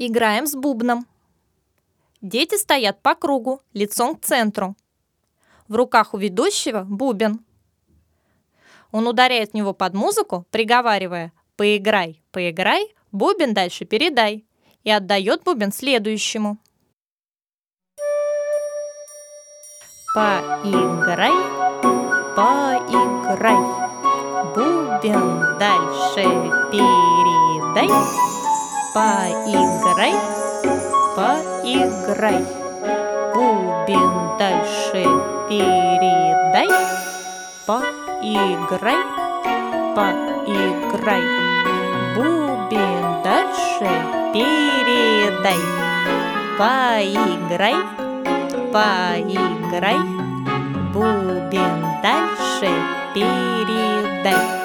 Играем с бубном. Дети стоят по кругу, лицом к центру. В руках у ведущего бубен. Он ударяет в него под музыку, приговаривая: «Поиграй, поиграй, бубен дальше передай», и отдает бубен следующему. Поиграй, поиграй, бубен дальше передай. Поиграй, поиграй, бубен дальше передай. Поиграй, поиграй, бубен дальше передай. Поиграй, поиграй, бубен дальше передай.